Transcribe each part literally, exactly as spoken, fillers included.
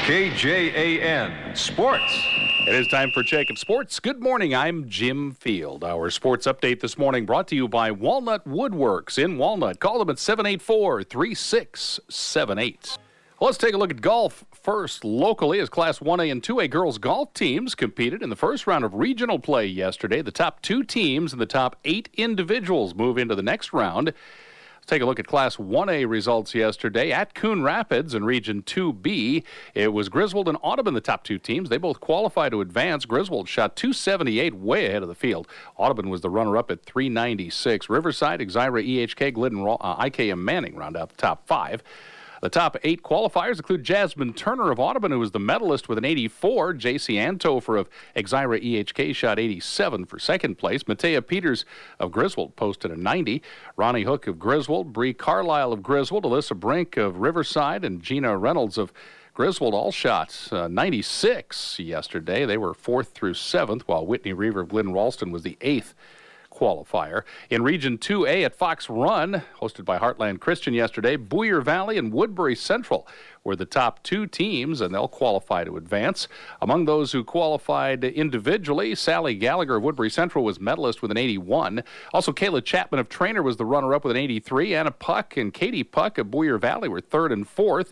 K J A N Sports. It is time for Jacob Sports. Good morning. I'm Jim Field. Our sports update this morning brought to you by Walnut Woodworks in Walnut. Call them at seven eight four, three six seven eight. Well, let's take a look at golf first. Locally, as Class one A and two A girls golf teams competed in the first round of regional play yesterday. The top two teams and the top eight individuals move into the next round. Take a look at Class one A results yesterday. At Coon Rapids in Region two B, it was Griswold and Audubon, the top two teams. They both qualify to advance. Griswold shot two seventy-eight, way ahead of the field. Audubon was the runner-up at three ninety-six. Riverside, Exira, E H K, Glidden, uh, I K M Manning round out the top five. The top eight qualifiers include Jasmine Turner of Audubon, who was the medalist with an eighty-four. J C Antofer of Exira E H K shot eighty-seven for second place. Matea Peters of Griswold posted a ninety. Ronnie Hook of Griswold, Bree Carlisle of Griswold, Alyssa Brink of Riverside, and Gina Reynolds of Griswold all shot uh, ninety-six yesterday. They were fourth through seventh, while Whitney Reaver of Glidden Ralston was the eighth qualifier. In Region two A at Fox Run, hosted by Heartland Christian yesterday, Boyer Valley and Woodbury Central were the top two teams, and they'll qualify to advance. Among those who qualified individually, Sally Gallagher of Woodbury Central was medalist with an eighty-one. Also, Kayla Chapman of Trainer was the runner-up with an eighty-three. Anna Puck and Katie Puck of Boyer Valley were third and fourth.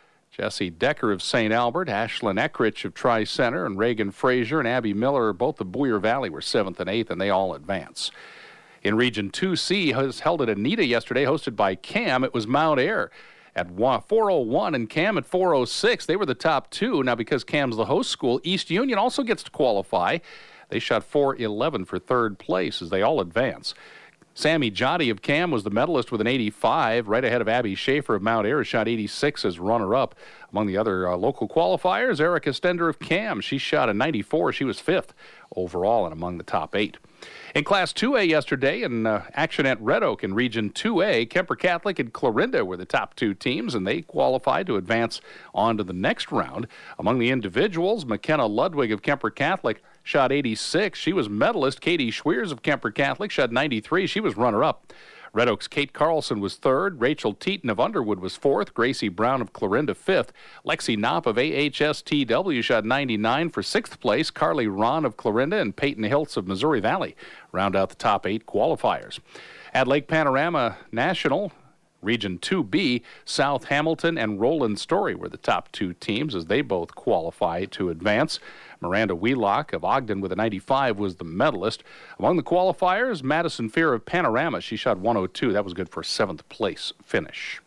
Jesse Decker of Saint Albert, Ashlyn Eckrich of Tri-Center, and Reagan Frazier and Abby Miller, both of Boyer Valley, were seventh and eighth, and they all advance. In Region two C, was held at Anita yesterday, hosted by Cam. It was Mount Ayr at four oh one and Cam at four oh six. They were the top two. Now, because Cam's the host school, East Union also gets to qualify. They shot four eleven for third place as they all advance. Sammy Jotty of Cam was the medalist with an eighty-five, right ahead of Abby Schaefer of Mount Ayr, shot eighty-six as runner-up. Among the other uh, local qualifiers, Erica Stender of Cam, she shot a ninety-four. She was fifth overall and among the top eight. In Class two A yesterday, in uh, action at Red Oak in Region two A, Kemper Catholic and Clarinda were the top two teams, and they qualified to advance on to the next round. Among the individuals, McKenna Ludwig of Kemper Catholic shot eighty-six. She was medalist. Katie Schweers of Kemper Catholic shot ninety-three. She was runner-up. Red Oak's Kate Carlson was third. Rachel Teaton of Underwood was fourth. Gracie Brown of Clarinda fifth. Lexi Knopp of A H S T W shot ninety-nine for sixth place. Carly Ron of Clarinda and Peyton Hiltz of Missouri Valley round out the top eight qualifiers. At Lake Panorama National, Region two B, South Hamilton and Roland Story were the top two teams as they both qualify to advance. Miranda Wheelock of Ogden with a ninety-five was the medalist. Among the qualifiers, Madison Fear of Panorama. She shot one oh two. That was good for a seventh place finish.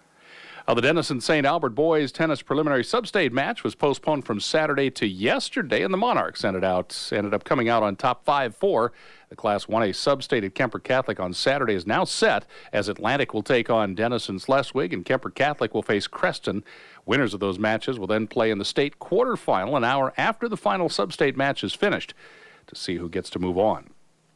Uh, the Denison Saint Albert boys tennis preliminary sub-state match was postponed from Saturday to yesterday, and the Monarchs ended out ended up coming out on top five four. The Class one A sub-state at Kemper Catholic on Saturday is now set as Atlantic will take on Denison Schleswig and Kemper Catholic will face Creston. Winners of those matches will then play in the state quarterfinal an hour after the final sub-state match is finished to see who gets to move on.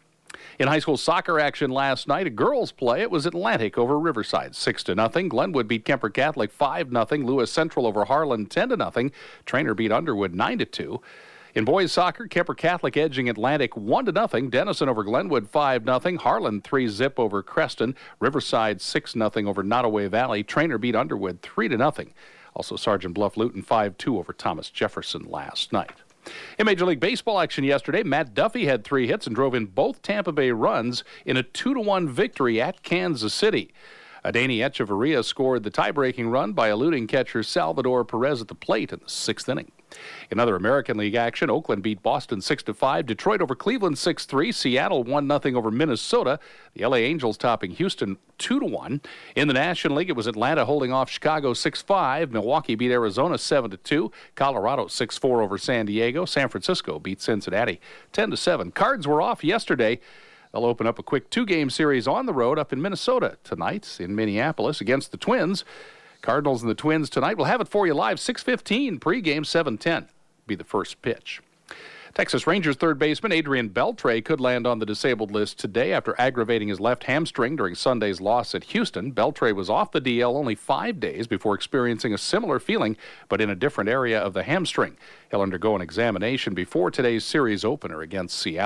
In high school soccer action last night, a girls' play, it was Atlantic over Riverside, six to nothing. Glenwood beat Kemper Catholic five nothing. Lewis Central over Harlan, ten to nothing. Trainer beat Underwood nine to two. In boys soccer, Kemper Catholic edging Atlantic one to nothing. Denison over Glenwood five nothing. Harlan three zip over Creston. Riverside six nothing over Nottoway Valley. Trainer beat Underwood three to nothing. Also, Sergeant Bluff Luton five two over Thomas Jefferson last night. In Major League Baseball action yesterday, Matt Duffy had three hits and drove in both Tampa Bay runs in a two to one victory at Kansas City. Adani Echeverria scored the tie-breaking run by eluding catcher Salvador Perez at the plate in the sixth inning. In other American League action, Oakland beat Boston six to five, Detroit over Cleveland six three, Seattle one nothing over Minnesota, the L A Angels topping Houston two to one. In the National League, it was Atlanta holding off Chicago six five, Milwaukee beat Arizona seven to two, Colorado six four over San Diego, San Francisco beat Cincinnati ten to seven. Cards were off yesterday. They'll open up a quick two-game series on the road up in Minnesota tonight in Minneapolis against the Twins. Cardinals and the Twins tonight. We'll have it for you live, six fifteen, pregame seven ten. Be the first pitch. Texas Rangers third baseman Adrian Beltre could land on the disabled list today after aggravating his left hamstring during Sunday's loss at Houston. Beltre was off the D L only five days before experiencing a similar feeling, but in a different area of the hamstring. He'll undergo an examination before today's series opener against Seattle.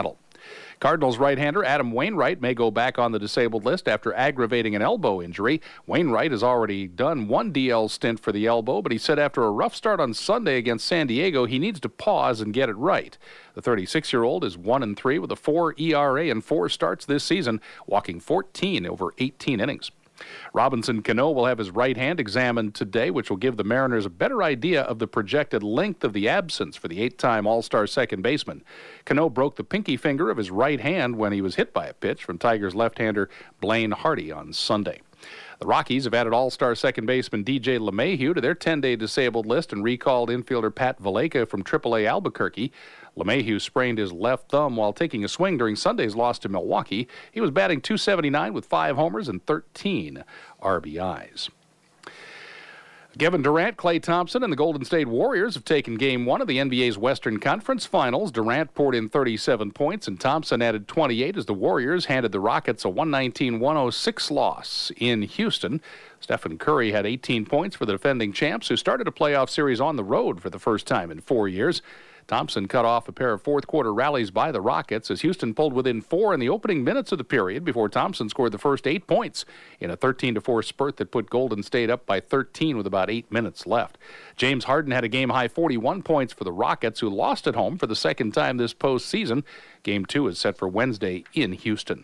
Cardinals right-hander Adam Wainwright may go back on the disabled list after aggravating an elbow injury. Wainwright has already done one D L stint for the elbow, but he said after a rough start on Sunday against San Diego, he needs to pause and get it right. The thirty-six-year-old is one and three with a four E R A and four starts this season, walking fourteen over eighteen innings. Robinson Cano will have his right hand examined today, which will give the Mariners a better idea of the projected length of the absence for the eight-time All-Star second baseman. Cano broke the pinky finger of his right hand when he was hit by a pitch from Tigers left-hander Blaine Hardy on Sunday. The Rockies have added All-Star second baseman D J LeMahieu to their ten-day disabled list and recalled infielder Pat Valaika from triple A Albuquerque. LeMahieu sprained his left thumb while taking a swing during Sunday's loss to Milwaukee. He was batting two seventy-nine with five homers and thirteen R B Is. Kevin Durant, Klay Thompson, and the Golden State Warriors have taken Game one of the N B A's Western Conference Finals. Durant poured in thirty-seven points, and Thompson added twenty-eight as the Warriors handed the Rockets a one nineteen to one oh six loss in Houston. Stephen Curry had eighteen points for the defending champs, who started a playoff series on the road for the first time in four years. Thompson cut off a pair of fourth-quarter rallies by the Rockets as Houston pulled within four in the opening minutes of the period before Thompson scored the first eight points in a thirteen to four spurt that put Golden State up by thirteen with about eight minutes left. James Harden had a game-high forty-one points for the Rockets, who lost at home for the second time this postseason. Game two is set for Wednesday in Houston.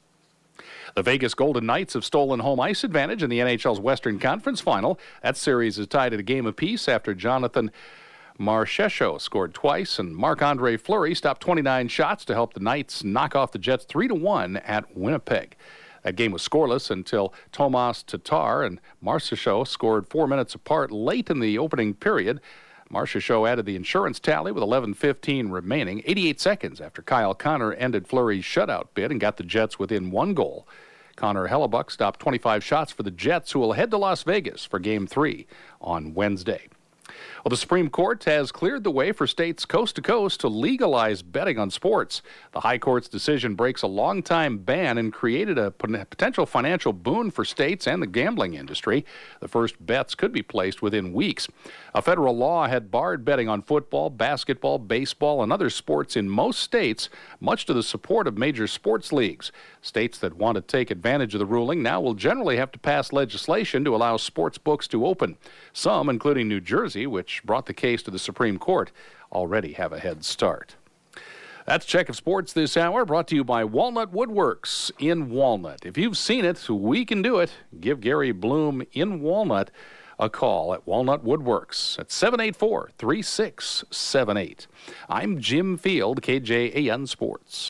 The Vegas Golden Knights have stolen home ice advantage in the N H L's Western Conference Final. That series is tied at a game apiece after Jonathan Marchessault scored twice, and Marc-Andre Fleury stopped twenty-nine shots to help the Knights knock off the Jets three to one at Winnipeg. That game was scoreless until Tomas Tatar and Marchessault scored four minutes apart late in the opening period. Marchessault added the insurance tally with eleven fifteen remaining, eighty-eight seconds after Kyle Connor ended Fleury's shutout bid and got the Jets within one goal. Connor Hellebuck stopped twenty-five shots for the Jets, who will head to Las Vegas for Game three on Wednesday. Well, the Supreme Court has cleared the way for states coast to coast to legalize betting on sports. The High Court's decision breaks a long-time ban and created a potential financial boon for states and the gambling industry. The first bets could be placed within weeks. A federal law had barred betting on football, basketball, baseball, and other sports in most states, much to the support of major sports leagues. States that want to take advantage of the ruling now will generally have to pass legislation to allow sports books to open. Some, including New Jersey, which brought the case to the Supreme Court, already have a head start. That's Check of Sports this hour, brought to you by Walnut Woodworks in Walnut. If you've seen it, we can do it. Give Gary Bloom in Walnut a call at Walnut Woodworks at seven eight four, three six seven eight. I'm Jim Field, K J A N Sports.